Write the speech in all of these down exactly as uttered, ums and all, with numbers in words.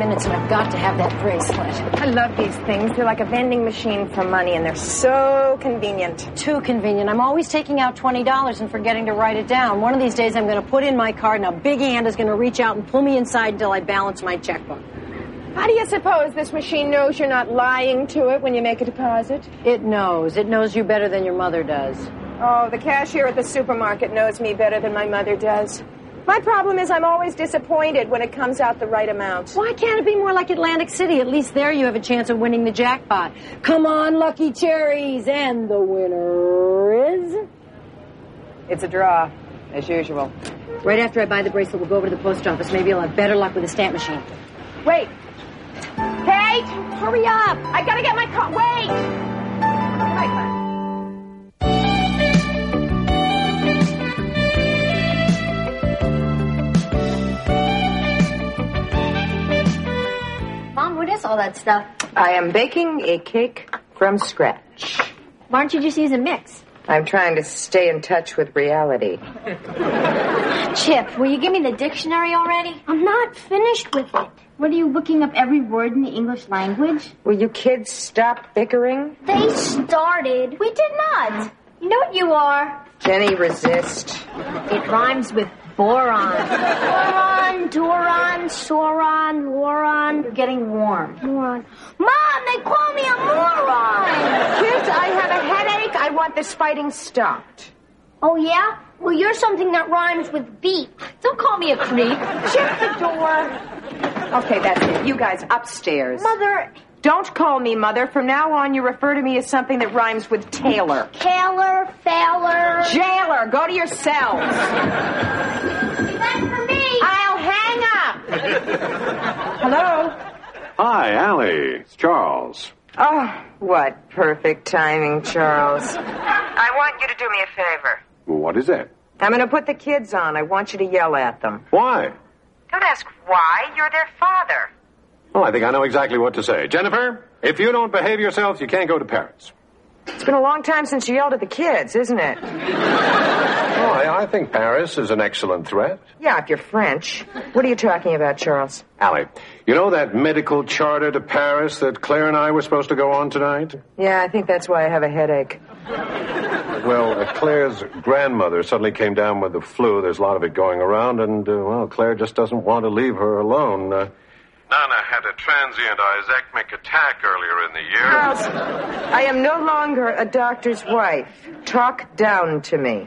minutes, and I've got to have that bracelet. I love these things. They're like a vending machine for money, and they're so convenient. Too convenient. I'm always taking out twenty dollars and forgetting to write it down. One of these days, I'm going to put in my card, and a big hand is going to reach out and pull me inside until I balance my checkbook. How do you suppose this machine knows you're not lying to it when you make a deposit? It knows. It knows you better than your mother does. Oh, the cashier at the supermarket knows me better than my mother does. My problem is I'm always disappointed when it comes out the right amount. Why can't it be more like Atlantic City? At least there you have a chance of winning the jackpot. Come on, lucky cherries, and the winner is... It's a draw, as usual. Right after I buy the bracelet, we'll go over to the post office. Maybe I'll have better luck with the stamp machine. Wait. Kate, hurry up. I gotta get my car. Wait. Right, Mom, what is all that stuff? I am baking a cake from scratch. Why don't you just use a mix? I'm trying to stay in touch with reality. Chip, will you give me the dictionary already? I'm not finished with it. What, are you looking up every word in the English language? Will you kids stop bickering? They started. We did not. You know what you are? Jenny, resist. It rhymes with boron. Boron, Doron, Sauron, Loron. You're getting warm. Moron. Mom, they call me a moron. Kids, I have a headache. I want this fighting stopped. Oh, yeah? Well, you're something that rhymes with beep. Don't call me a creep. Shut the door. Okay, that's it. You guys upstairs. Mother. Don't call me Mother. From now on, you refer to me as something that rhymes with Taylor. Taylor, Failer. Jailer, go to your cells. That's for me. I'll hang up. Hello? Hi, Allie. It's Charles. Oh, what perfect timing, Charles. I want you to do me a favor. What is it? I'm going to put the kids on. I want you to yell at them. Why? Don't ask why. You're their father. Well, I think I know exactly what to say. Jennifer, if you don't behave yourselves, you can't go to Paris. It's been a long time since you yelled at the kids, isn't it? Oh, I, I think Paris is an excellent threat. Yeah, if you're French. What are you talking about, Charles? Allie, you know that medical charter to Paris that Claire and I were supposed to go on tonight? Yeah, I think that's why I have a headache. Well, uh, Claire's grandmother suddenly came down with the flu. There's a lot of it going around, and, uh, well, Claire just doesn't want to leave her alone. Uh, Nana had a transient isecmic attack earlier in the year. Charles, I am no longer a doctor's wife. Talk down to me.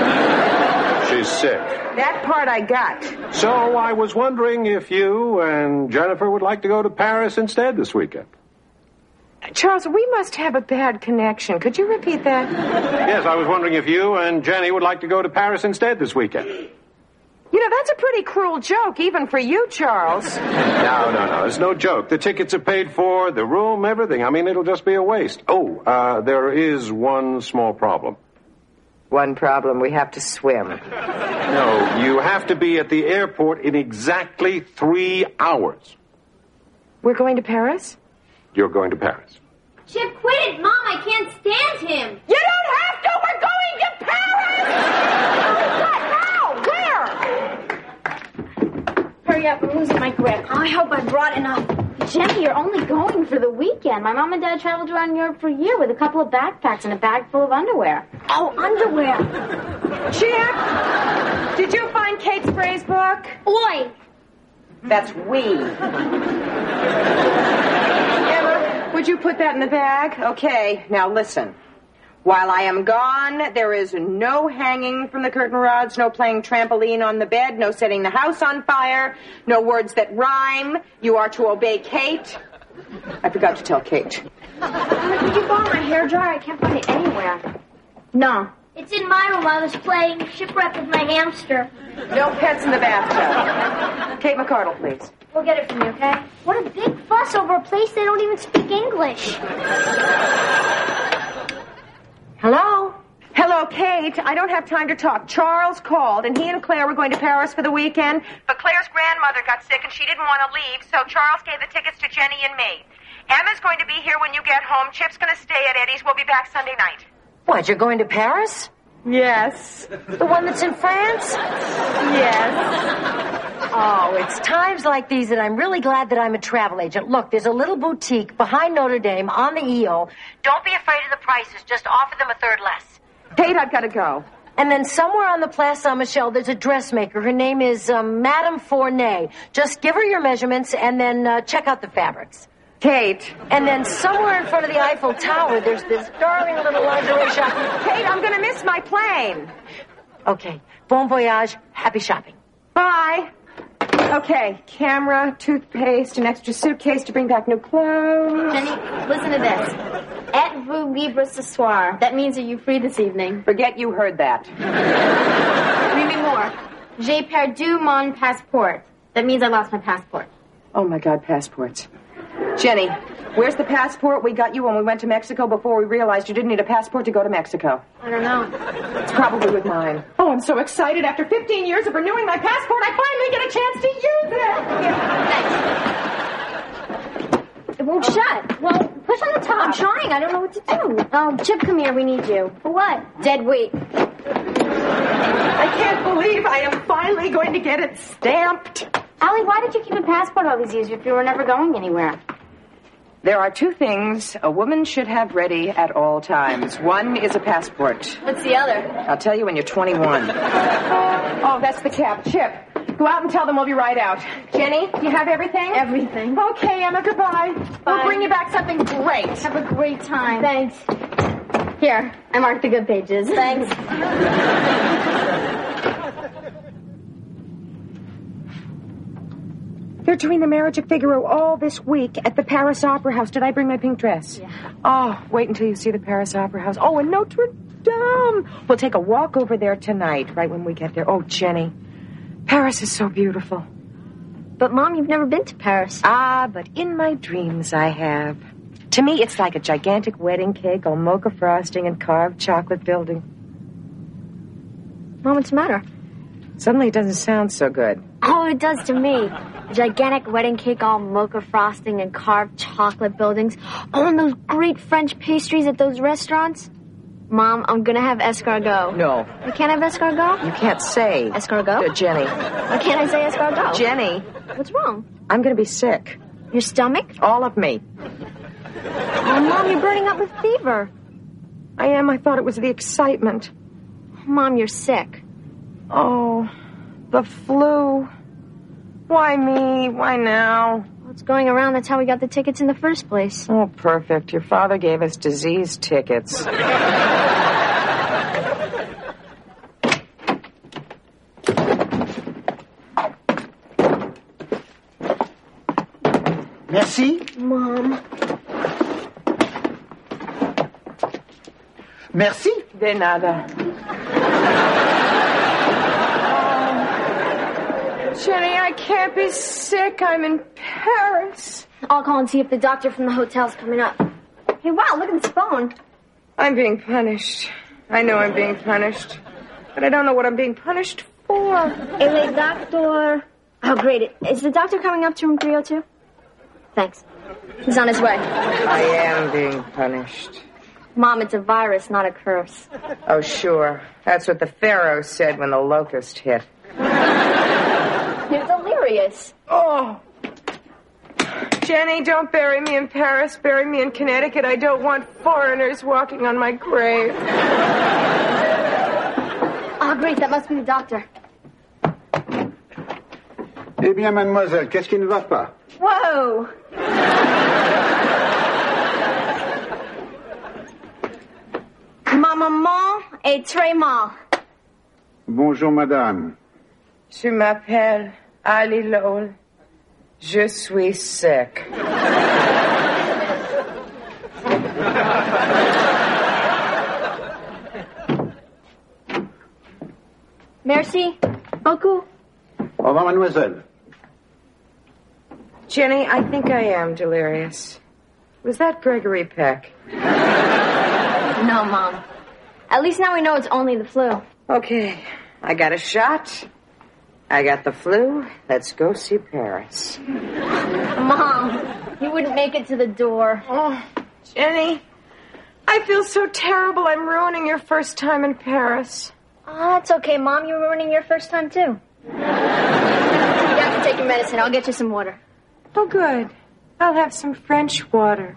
She's sick. That part I got. So I was wondering if you and Jennifer would like to go to Paris instead this weekend. Charles, we must have a bad connection. Could you repeat that? Yes, I was wondering if you and Jenny would like to go to Paris instead this weekend. You know, that's a pretty cruel joke, even for you, Charles. No, no, no. It's no joke. The tickets are paid for, the room, everything. I mean, it'll just be a waste. Oh, uh, there is one small problem. One problem, we have to swim. No, you have to be at the airport in exactly three hours. We're going to Paris? You're going to Paris. Chip, quit it, Mom. I can't stand him. You don't have to. We're going to Paris! What? Now? Where? Hurry up. I'm losing my grip. Oh, I hope I brought enough. Jenny, you're only going for the weekend. My mom and dad traveled around Europe for a year with a couple of backpacks and a bag full of underwear. Oh, underwear. Chip, did you find Kate Spray's book? Oi. That's we. Emma, would you put that in the bag? Okay, now listen. While I am gone, there is no hanging from the curtain rods, no playing trampoline on the bed, no setting the house on fire, no words that rhyme. You are to obey Kate. I forgot to tell Kate. Could you borrow my hairdryer? I can't find it anywhere. No. It's in my room. I was playing shipwreck with my hamster. No pets in the bathtub. Kate McCardle, please. We'll get it from you, okay? What a big fuss over a place they don't even speak English. Hello? Hello, Kate. I don't have time to talk. Charles called, and he and Claire were going to Paris for the weekend. But Claire's grandmother got sick, and she didn't want to leave, so Charles gave the tickets to Jenny and me. Emma's going to be here when you get home. Chip's going to stay at Eddie's. We'll be back Sunday night. What, you're going to Paris? Yes. The one that's in France? Yes. Oh, it's times like these that I'm really glad that I'm a travel agent. Look, there's a little boutique behind Notre Dame on the E O. Don't be afraid of the prices. Just offer them a third less. Kate, I've got to go. And then somewhere on the Place Saint-Michel, there's a dressmaker. Her name is um, Madame Fournay. Just give her your measurements and then uh, check out the fabrics. Kate. And then somewhere in front of the Eiffel Tower, there's this darling little lingerie shop. Kate, I'm going to miss my plane. Okay. Bon voyage. Happy shopping. Bye. Okay, camera, toothpaste, an extra suitcase to bring back new clothes. Jenny, listen to this. Et vous libre ce soir. That means, are you free this evening? Forget you heard that. Read me more. J'ai perdu mon passeport. That means I lost my passport. Oh, my God, passports. Jenny, where's the passport we got you when we went to Mexico before we realized you didn't need a passport to go to Mexico? I don't know. It's probably with mine. Oh, I'm so excited. After fifteen years of renewing my passport, I finally get a chance to use it. Thanks. It won't shut. Well, push on the top. I'm trying. I don't know what to do. Oh, Chip, come here. We need you. For what? Dead weight. I can't believe I am finally going to get it stamped. Allie, why did you keep a passport all these years if you were never going anywhere? There are two things a woman should have ready at all times. One is a passport. What's the other? I'll tell you when you're twenty-one. Oh, that's the cab. Chip, go out and tell them we'll be right out. Jenny, do you have everything? Everything. Okay, Emma, goodbye. Bye. We'll bring you back something great. Have a great time. Thanks. Here, I marked the good pages. Thanks. They're doing the marriage of Figaro all this week at the Paris Opera House. Did I bring my pink dress? Yeah. Oh, wait until you see the Paris Opera House. Oh, and Notre Dame. We'll take a walk over there tonight, right when we get there. Oh, Jenny, Paris is so beautiful. But, Mom, you've never been to Paris. Ah, but in my dreams I have. To me, it's like a gigantic wedding cake, all mocha frosting and carved chocolate building. Mom, what's the matter? Suddenly it doesn't sound so good. Oh, it does to me. A gigantic wedding cake, all mocha frosting and carved chocolate buildings. Oh, and those great French pastries at those restaurants. Mom, I'm gonna have escargot. No. I can't have escargot? You can't say. Escargot? Uh, Jenny. Why can't I say escargot? Jenny. What's wrong? I'm gonna be sick. Your stomach? All of me. Oh, Mom, you're burning up with fever. I am. I thought it was the excitement. Mom, you're sick. Oh, the flu. Why me? Why now? Well, it's going around. That's how we got the tickets in the first place. Oh, perfect. Your father gave us disease tickets. Merci. Mom. Merci. De nada. Jenny, I can't be sick. I'm in Paris. I'll call and see if the doctor from the hotel's coming up. Hey, wow, look at this phone. I'm being punished. I know I'm being punished. But I don't know what I'm being punished for. El doctor. Oh, great. Is the doctor coming up to room three oh two? Thanks. He's on his way. I am being punished. Mom, it's a virus, not a curse. Oh, sure. That's what the Pharaoh said when the locust hit. You're delirious. Oh. Jenny, don't bury me in Paris. Bury me in Connecticut. I don't want foreigners walking on my grave. Oh, great. That must be the doctor. Eh bien, mademoiselle, qu'est-ce qui ne va pas? Whoa. Ma maman est très mal. Bonjour, madame. Je m'appelle Ali Lowell. Je suis sick. Merci beaucoup. Au revoir, mademoiselle. Jenny, I think I am delirious. Was that Gregory Peck? No, Mom. At least now we know it's only the flu. Okay, I got a shot. I got the flu. Let's go see Paris. Mom, you wouldn't make it to the door. Oh, Jenny, I feel so terrible. I'm ruining your first time in Paris. Oh, that's okay, Mom. You're ruining your first time, too. Yeah, medicine. I'll get you some water. Oh, good. I'll have some French water.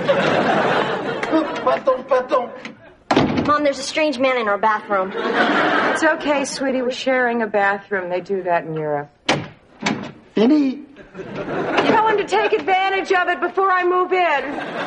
Pardon, pardon. Mom, there's a strange man in our bathroom. It's okay, sweetie. We're sharing a bathroom. They do that in Europe. Fini. Tell him to take advantage of it before I move in.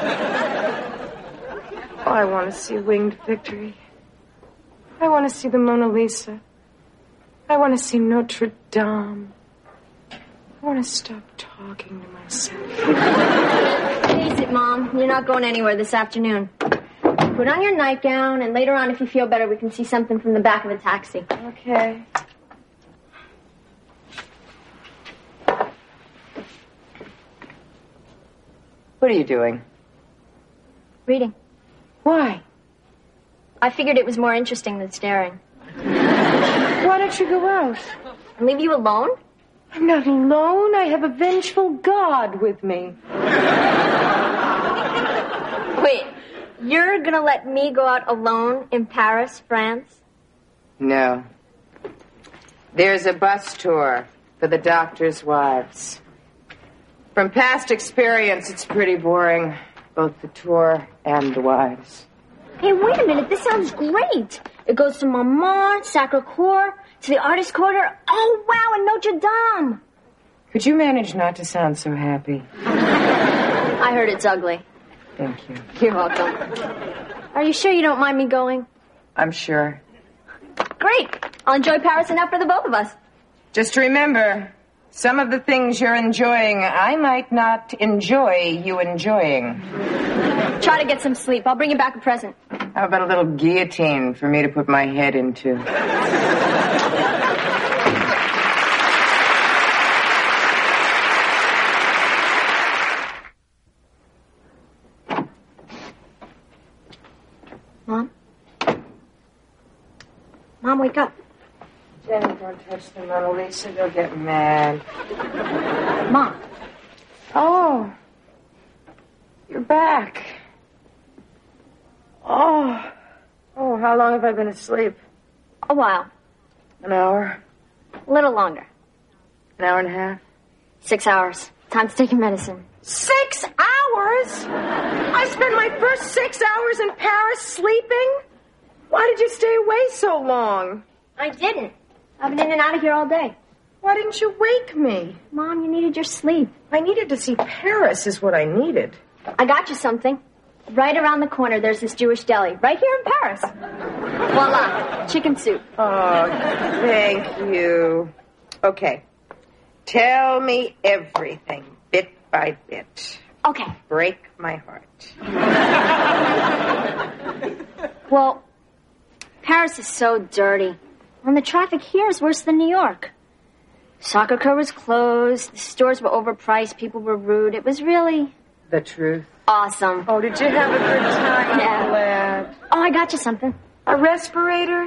Oh, I want to see Winged Victory. I want to see the Mona Lisa. I want to see Notre Dame. I want to stop talking to myself. Face it, Mom. You're not going anywhere this afternoon. Put on your nightgown, and later on, if you feel better, we can see something from the back of a taxi. Okay. What are you doing? Reading. Why? I figured it was more interesting than staring. Why don't you go out? And leave you alone? I'm not alone. I have a vengeful God with me. Wait, you're gonna let me go out alone in Paris, France? No. There's a bus tour for the doctors' wives. From past experience, it's pretty boring, both the tour and the wives. Hey, wait a minute. This sounds great. It goes to Montmartre, Sacré-Cœur, to the Artist Quarter. Oh, wow, and Notre Dame. Could you manage not to sound so happy? I heard it's ugly. Thank you. You're welcome. Are you sure you don't mind me going? I'm sure. Great. I'll enjoy Paris enough for the both of us. Just remember, some of the things you're enjoying, I might not enjoy you enjoying. Try to get some sleep. I'll bring you back a present. How about a little guillotine for me to put my head into? Mom? Mom, wake up. Jenny, don't touch the Mona Lisa. They'll get mad. Mom. Oh. You're back. Oh. Oh, how long have I been asleep? A while. An hour? A little longer. An hour and a half? Six hours. Time to take your medicine. Six hours? I spent my first six hours in Paris sleeping? Why did you stay away so long? I didn't. I've been in and out of here all day. Why didn't you wake me? Mom, you needed your sleep. I needed to see Paris is what I needed. I got you something. Right around the corner, there's this Jewish deli. Right here in Paris. Voila. Chicken soup. Oh, thank you. Okay. Tell me everything, bit by bit. Okay. Break my heart. Well, Paris is so dirty. And the traffic here is worse than New York. Sacré-Cœur was closed. The stores were overpriced. People were rude. It was really... The truth. Awesome. Oh, did you have a good time? Yeah. I'm glad. Oh, I got you something. A respirator?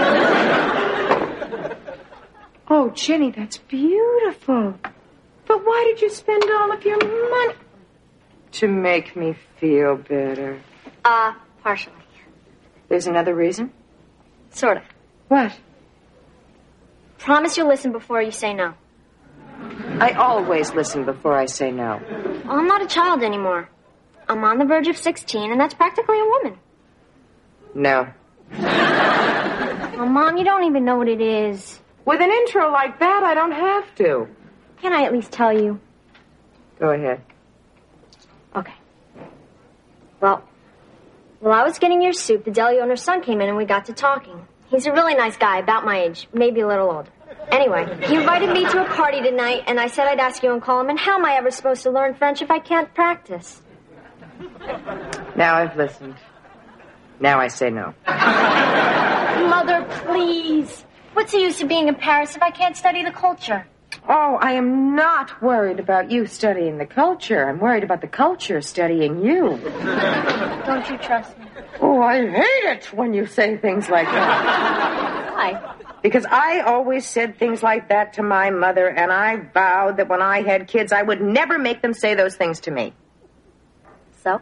Oh, Jenny, that's beautiful. But why did you spend all of your money? To make me feel better. Uh, partially. There's another reason? Sort of. What? Promise you'll listen before you say no. I always listen before I say no. Well, I'm not a child anymore. I'm on the verge of sixteen, and that's practically a woman. No. Oh, Mom, you don't even know what it is. With an intro like that, I don't have to. Can I at least tell you? Go ahead. Okay. Well, while I was getting your soup, the deli owner's son came in and we got to talking. He's a really nice guy, about my age, maybe a little older. Anyway, he invited me to a party tonight, and I said I'd ask you and call him, and how am I ever supposed to learn French if I can't practice? Now I've listened. Now I say no. Mother, please. What's the use of being in Paris if I can't study the culture? Oh, I am not worried about you studying the culture. I'm worried about the culture studying you. Don't you trust me? Oh, I hate it when you say things like that. Why? Because I always said things like that to my mother, and I vowed that when I had kids, I would never make them say those things to me. So?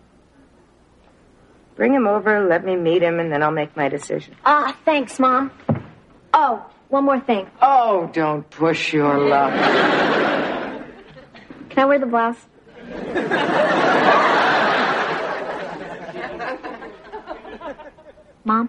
Bring him over, let me meet him, and then I'll make my decision. Ah, thanks, Mom. Oh, one more thing. Oh, don't push your luck. Can I wear the blouse? Mom?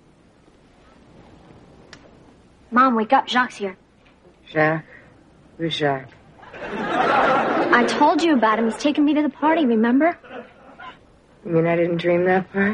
Mom, wake up. Jacques here. Jacques? Who's Jacques? I told you about him. He's taking me to the party, remember? You mean I didn't dream that part?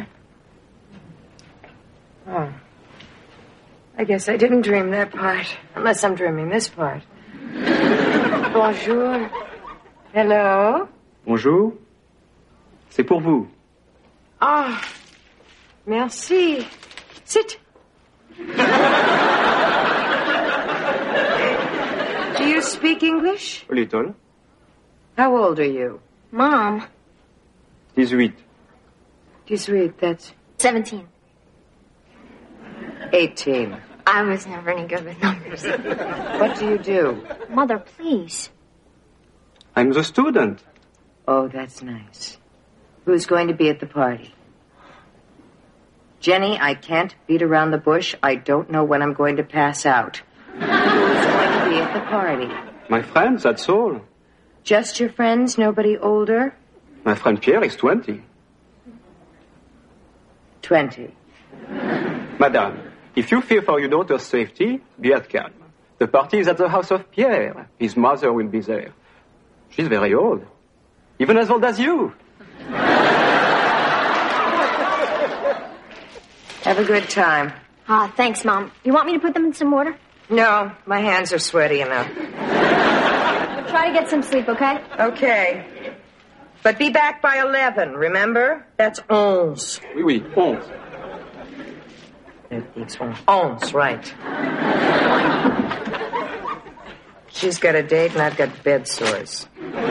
Oh. I guess I didn't dream that part. Unless I'm dreaming this part. Bonjour. Hello? Bonjour. C'est pour vous. Ah. Merci. Sit. Do you speak English? A little. How old are you? Mom. eighteen. eighteen, that's... seventeen. eighteen. I was never any good with numbers. What do you do? Mother, please. I'm the student. Oh, that's nice. Who's going to be at the party? Jenny, I can't beat around the bush. I don't know when I'm going to pass out. Who's going to be at the party? My friends, that's all. Just your friends? Nobody older? My friend Pierre is twenty. Twenty. Madame, if you fear for your daughter's safety, be at calm. The party is at the house of Pierre. His mother will be there. She's very old. Even as old as you. Have a good time. Ah, thanks, Mom. You want me to put them in some water? No, my hands are sweaty enough. Try to get some sleep, okay? Okay. But be back by eleven, remember? That's onze. Oui, oui, onze. It's onze, right. She's got a date and I've got bed sores.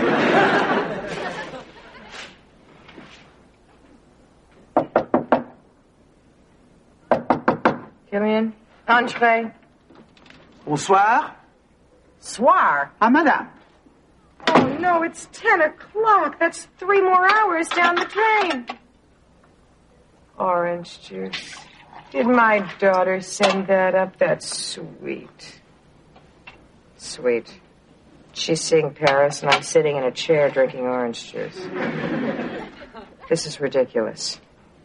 Come in. Entree. Bonsoir. Soir. Ah, madame. Oh, no, it's ten o'clock. That's three more hours down the train. Orange juice. Did my daughter send that up? That's sweet. Sweet. She's seeing Paris, and I'm sitting in a chair drinking orange juice. This is ridiculous.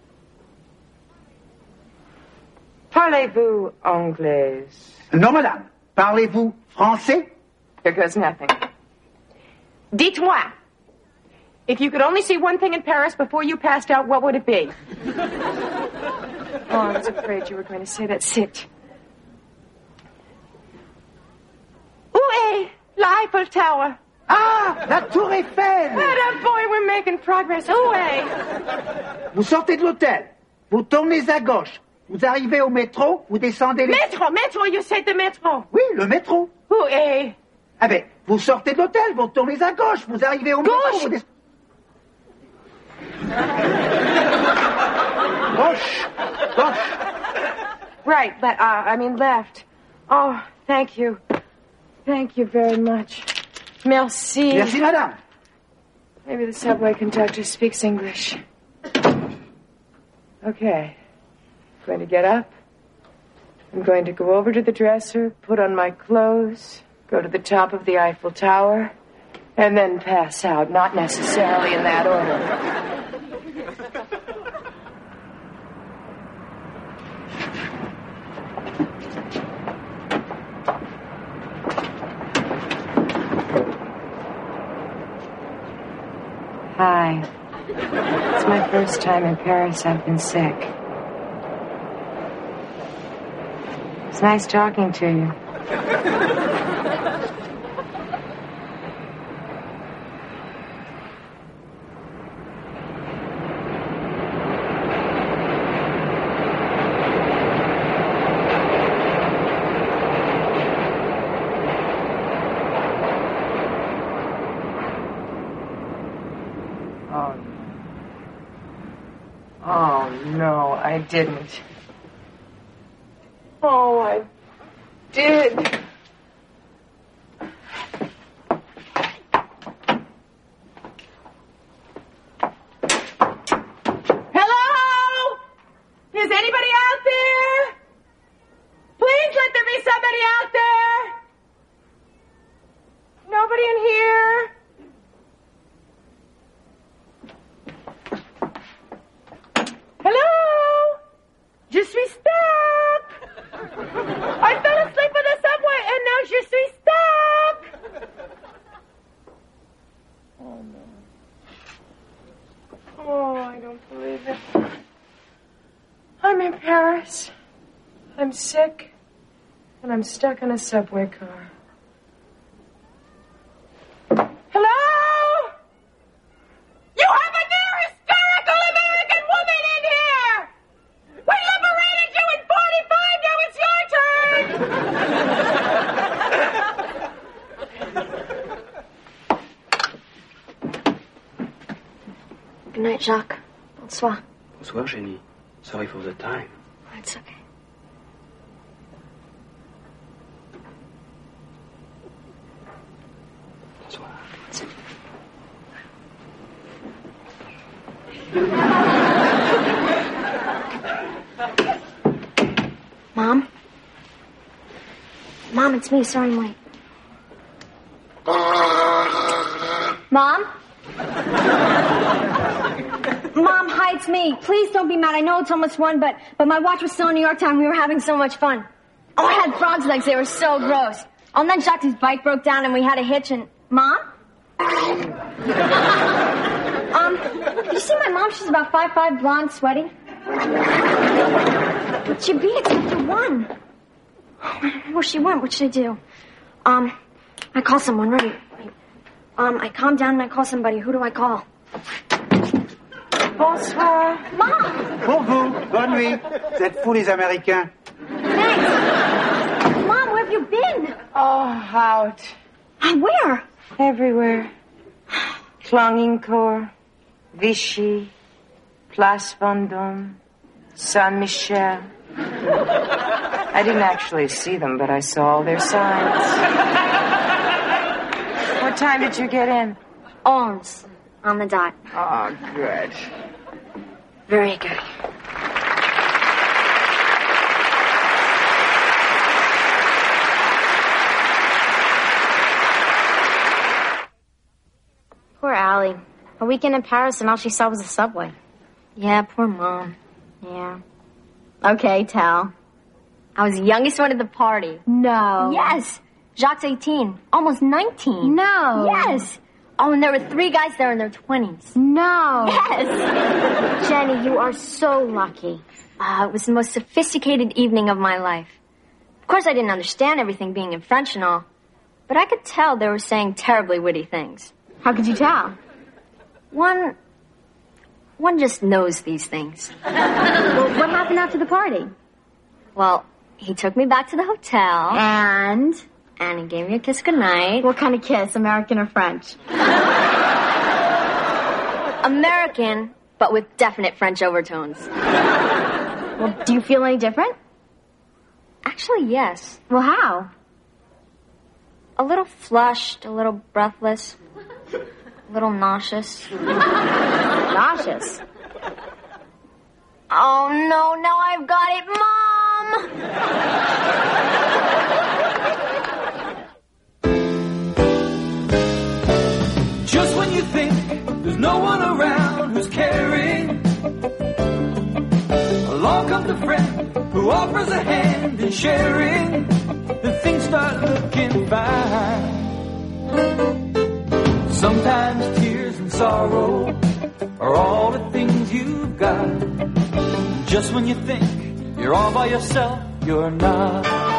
Parlez-vous anglais? Non, madame. Parlez-vous français? Here goes nothing. Dites-moi. If you could only see one thing in Paris before you passed out, what would it be? Oh, I was afraid you were going to say that. Sit. Où est la Eiffel Tower? Ah, la Tour Eiffel. Atta boy, we're making progress. Où est? Vous sortez de l'hôtel. Vous tournez à gauche. Vous arrivez au métro. Vous descendez les... Métro, métro, you said the métro. Oui, le métro. Où est? Ah ben, vous sortez de l'hôtel. Vous tournez à gauche. Vous arrivez au Gauche. métro. Vous des... Gauche. Gauche. Right, but, uh, I mean left. Oh, thank you. Thank you very much. Merci. Merci, madame. Maybe the subway conductor speaks English. Okay. I'm going to get up. I'm going to go over to the dresser, put on my clothes, go to the top of the Eiffel Tower, and then pass out. Not necessarily in that order. Hi. It's my first time in Paris. I've been sick. It's nice talking to you. Oh, oh no, I didn't. Oh, I did. Hello? Is anybody out there? Please let there be somebody out there. Nobody in here? I'm in Paris. I'm sick, and I'm stuck in a subway car. Hello? You have a near hysterical American woman in here! We liberated you in forty-five, now it's your turn! Good night, Jacques. Bonsoir. Bonsoir, Jenny. Sorry for the time. It's okay. Bonsoir. Mom? Mom, it's me. Sorry I'm late. Mom? Mom, hi, it's me. Please don't be mad. I know it's almost one, but but my watch was still in New York Town. We were having so much fun. Oh, I had frog's legs. They were so gross. Oh, and then Jacques' bike broke down, and we had a hitch. And Mom? um, did you see my mom? She's about five five, blonde, sweaty. What'd she be? It's after one. Oh, I don't know where she went. What should I do? Um, I call someone. Ready? Um, I calm down and I call somebody. Who do I call? Bonsoir. Mom! Pour vous, bonne nuit. Vous êtes fous, les Américains. Thanks. Mom, where have you been? Oh, out. Where? Everywhere. Clongingcourt, Vichy, Place Vendôme, Saint-Michel. I didn't actually see them, but I saw all their signs. What time did you get in? Onze. On the dot. Oh, good. Very good. Poor Allie. A weekend in Paris and all she saw was the subway. Yeah, poor Mom. Yeah. Okay, tell. I was the youngest one at the party. No. Yes. Jacques' eighteen. Almost nineteen. No. Yes. Oh, and there were three guys there in their twenties. No. Yes. Jenny, you are so lucky. Uh, it was the most sophisticated evening of my life. Of course, I didn't understand everything being in French and all, but I could tell they were saying terribly witty things. How could you tell? One... One just knows these things. Well, what happened after the party? Well, he took me back to the hotel. And? And he gave me a kiss goodnight. What kind of kiss, American or French? American, but with definite French overtones. Well, do you feel any different? Actually, yes. Well, how? A little flushed, a little breathless, a little nauseous. Nauseous? Oh, no, now I've got it, Mom! Just when you think there's no one around who's caring, along comes a friend who offers a hand in sharing. Then things start looking fine. Sometimes tears and sorrow are all the things you've got. Just when you think you're all by yourself, you're not.